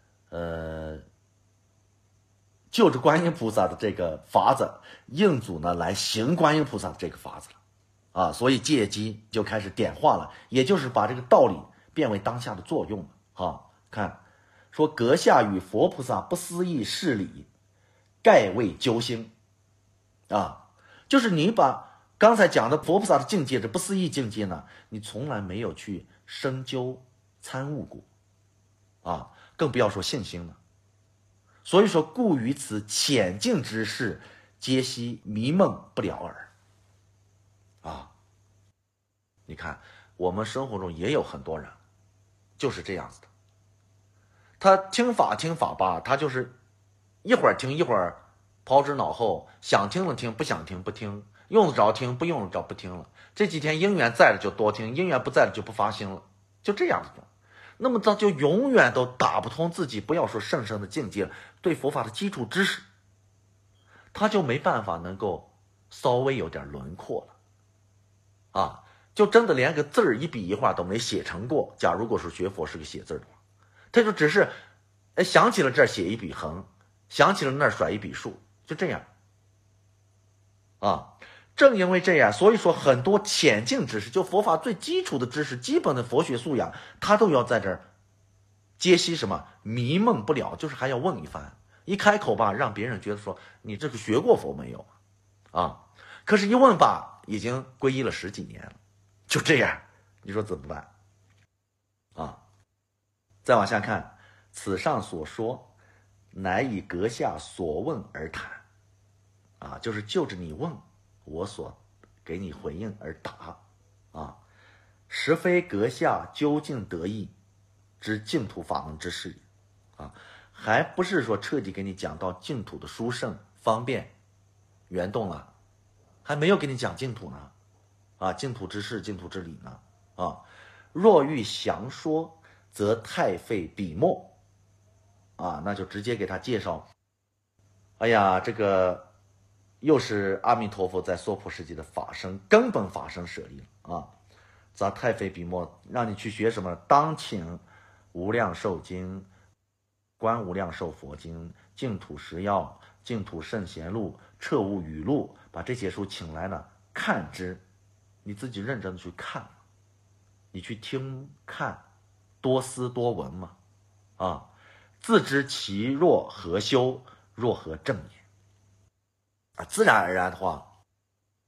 Speaker 2: 就着观音菩萨的这个法子，印祖呢来行观音菩萨的这个法子了啊。所以借机就开始点化了，也就是把这个道理变为当下的作用了啊。看说阁下与佛菩萨不思议事理，盖为究心啊，就是你把刚才讲的佛菩萨的境界，这不思议境界呢，你从来没有去深究参悟过啊，更不要说信心了。所以说，故于此浅近之事，皆悉迷梦不了耳啊。你看我们生活中也有很多人就是这样子的，他听法吧，他就是一会儿听一会儿抛之脑后，想听了听，不想听不听，用得着听不用得着不听了。这几天因缘在了就多听，因缘不在了就不发心了，就这样子的。那么他就永远都打不通自己，不要说甚深的境界，对佛法的基础知识，他就没办法能够稍微有点轮廓了啊，就真的连个字儿一笔一画都没写成过。假如果是学佛是个写字的话，他就只是想起了这儿写一笔横，想起了那儿甩一笔竖，就这样啊。正因为这样，所以说很多浅近知识，就佛法最基础的知识，基本的佛学素养，他都要在这儿揭析什么迷梦不了，就是还要问一番，一开口吧，让别人觉得说你这个学过佛没有啊？可是一问吧，已经皈依了10几年了，就这样，你说怎么办啊？再往下看，此上所说，乃以阁下所问而谈啊，就是就着你问我所给你回应而答啊，实非阁下究竟得意之净土法门之事啊，还不是说彻底给你讲到净土的殊胜方便圆动了，还没有给你讲净土呢啊，净土之事净土之理呢啊。若欲详说，则太费笔墨啊，那就直接给他介绍。哎呀，这个又是阿弥陀佛在娑婆世界的法身，根本法身舍利了啊！咱太费笔墨，让你去学什么？当请无量寿经、观无量寿佛经、净土十要、净土圣贤录、彻悟语录，把这些书请来了，看之，你自己认真的去看，你去听看，多思多闻嘛，啊，自知其若何修，若何正也。自然而然的话，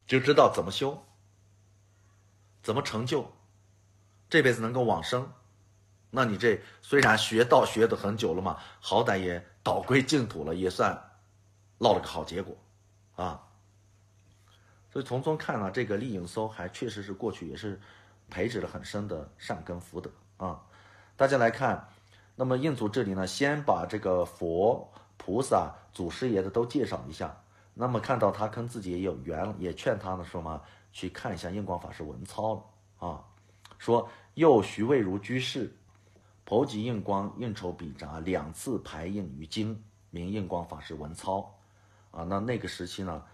Speaker 2: 就知道怎么修，怎么成就，这辈子能够往生。那你这虽然学道学得很久了嘛，好歹也导归净土了，也算落了个好结果啊。所以从中看啊，这个李应搜还确实是过去也是培植了很深的善根福德啊。大家来看，那么印祖这里呢，先把这个佛菩萨祖师爷的都介绍一下。那么看到他跟自己也有缘了，也劝他呢说嘛，去看一下印光法师文操了啊。说又徐渭如居士剖集印光印筹笔札2次排印于经，名印光法师文操啊。那个时期呢，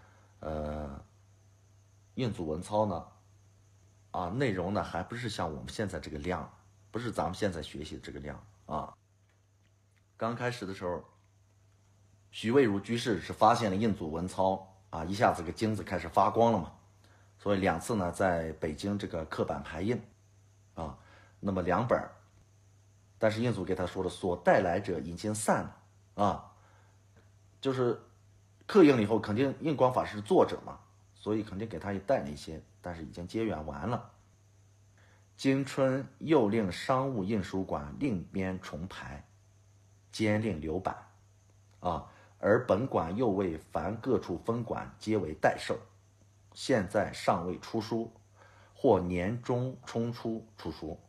Speaker 2: 印祖文操呢，内容呢还不是像我们现在这个量，不是咱们现在学习的这个量啊。刚开始的时候，徐渭如居士是发现了印祖文操啊，一下子个金子开始发光了嘛，所以2次呢在北京这个刻版排印啊，那么2本，但是印祖给他说了，所带来者已经散了啊，就是刻印了以后，肯定印光法师是作者嘛，所以肯定给他也带了一些，但是已经结缘完了。今春又令商务印书馆另编重排，兼令留版啊。而本馆又为凡各处分馆皆为代售，现在尚未出书，或年中冲出出书，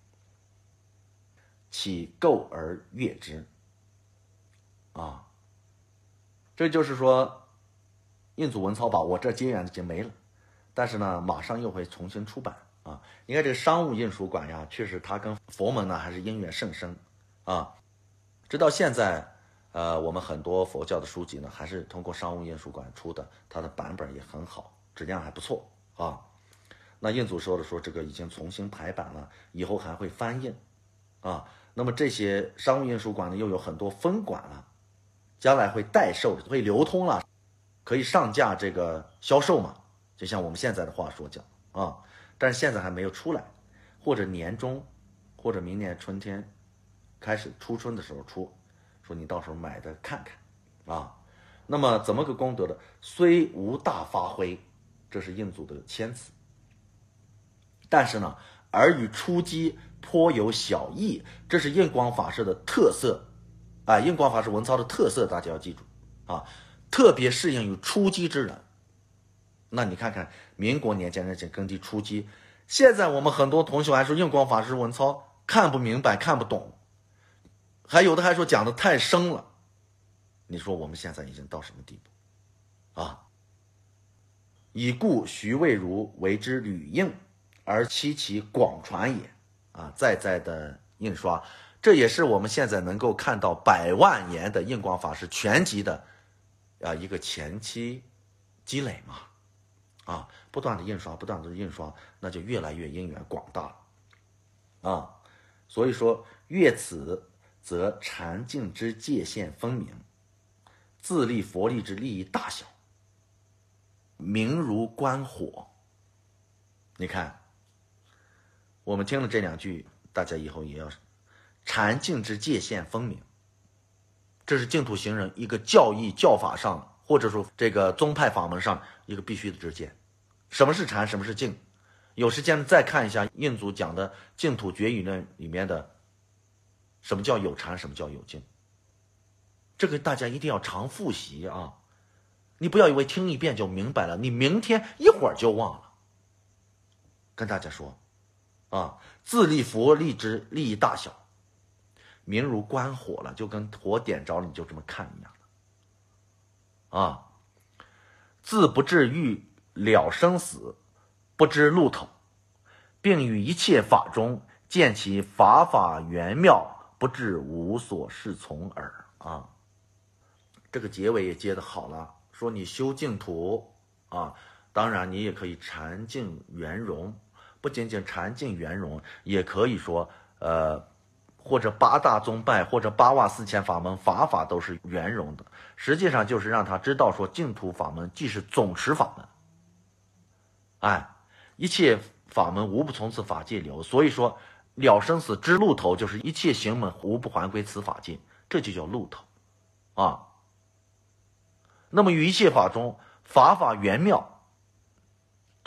Speaker 2: 岂购而阅之啊。这就是说，印祖文操吧，我这结缘已经没了，但是呢，马上又会重新出版啊。你看这个商务印书馆呀，确实它跟佛门呢还是因缘甚深啊。直到现在。我们很多佛教的书籍呢，还是通过商务印书馆出的，它的版本也很好，质量还不错啊。那印祖说这个已经重新排版了，以后还会翻印啊。那么这些商务印书馆呢，又有很多分馆了，将来会代售，会流通了，可以上架这个销售嘛，就像我们现在的话说讲啊。但是现在还没有出来，或者年中，或者明年春天开始初春的时候出。说你到时候买的看看啊。那么怎么个功德的？虽无大发挥，这是印祖的谦词，但是呢，而与初机颇有小异，这是印光法师的特色啊。印光法师文操的特色，大家要记住啊，特别适应于初机之人。那你看看民国年间那些耕地初机，现在我们很多同学还说印光法师文操看不明白看不懂，还有的还说讲的太生了，你说我们现在已经到什么地步啊？以故徐渭如为之履印，而期其广传也啊，在的印刷，这也是我们现在能够看到100万年的印光法师全集的一个前期积累嘛啊，不断的印刷，那就越来越因缘广大了啊。所以说越此则禅境之界限分明，自立佛力之利益大小，明如观火。你看，我们听了这2句，大家以后也要禅境之界限分明，这是净土行人一个教义教法上，或者说这个宗派法门上一个必须的之见。什么是禅，什么是境？有时间再看一下印祖讲的净土决议论里面的什么叫有禅，什么叫有境，这个大家一定要常复习啊！你不要以为听一遍就明白了，你明天一会儿就忘了。跟大家说啊，自立佛力之利益大小，明如观火了，就跟火点着了，你就这么看一样的啊。自不至欲了生死，不知路头，并于一切法中见其法圆妙，不至无所适从耳啊。这个结尾也接得好了，说你修净土啊，当然你也可以禅净圆融，不仅仅禅净圆融，也可以说或者8大宗派或者8万4千法门，法都是圆融的，实际上就是让他知道说净土法门既是总持法门，一切法门无不从此法界流，所以说了生死之路头，就是一切行门无不还归此法界，这就叫路头啊。那么于一切法中，法圆妙，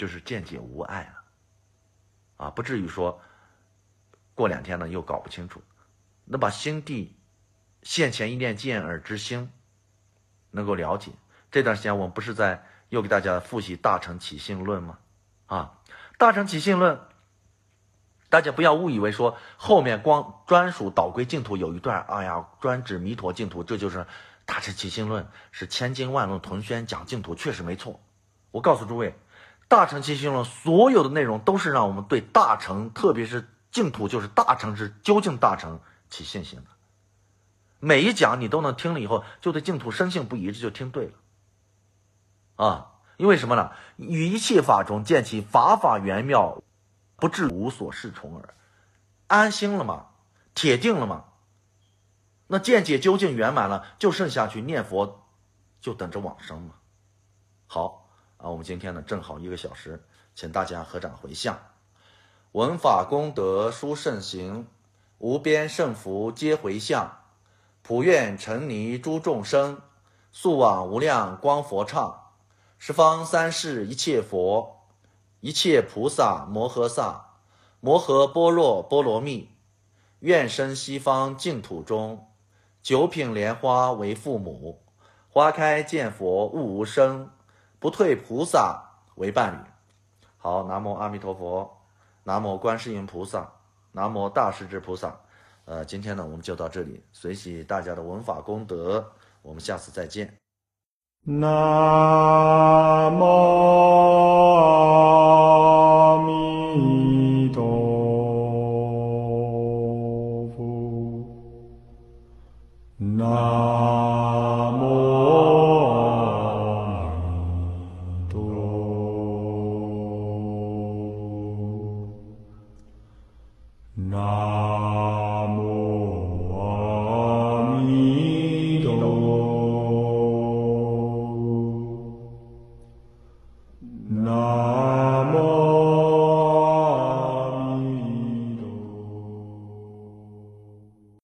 Speaker 2: 就是见解无碍了，不至于说过2天呢又搞不清楚。那把心地现前一念见耳之心能够了解。这段时间我们不是在又给大家复习大乘起信论吗？大乘起信论，大家不要误以为说后面光专属导归净土有一段，专指弥陀净土，这就是大乘起信论，是千经万论屯宣讲净土，确实没错。我告诉诸位，大乘起信论所有的内容都是让我们对大乘，特别是净土，就是大乘是究竟大乘起信心的。每一讲你都能听了以后，就对净土深信不疑，这就听对了因为什么呢？于一切法中见其法法圆妙，不至无所适从耳。安心了嘛，铁定了嘛，那见解究竟圆满了，就剩下去念佛，就等着往生嘛。好我们今天呢正好1个小时，请大家合掌回向。闻法功德殊胜行，无边胜福皆回向。普愿沉溺诸众生，速往无量光佛刹。十方三世一切佛，一切菩萨摩诃萨，摩诃般若波罗蜜，愿生西方净土中。九品莲花为父母，花开见佛悟无生，不退菩萨为伴侣。好，南无阿弥陀佛，南无观世音菩萨，南无大势至菩萨。今天呢我们就到这里，随喜大家的闻法功德，我们下次再见。
Speaker 1: 南无阿弥陀佛。南